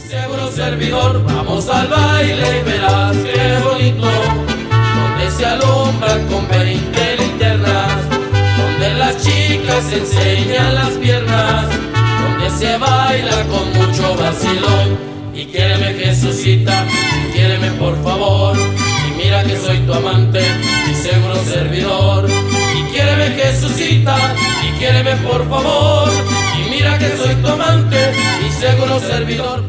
Seguro servidor, vamos al baile y verás qué bonito, donde se alumbran con 20 linternas, donde las chicas enseñan las piernas, donde se baila con mucho vacilón. Y quiéreme, Jesucita, y quiéreme por favor, y mira que soy tu amante y seguro servidor. Y quiéreme, Jesucita, y quiéreme por favor, y mira que soy tu amante y seguro servidor.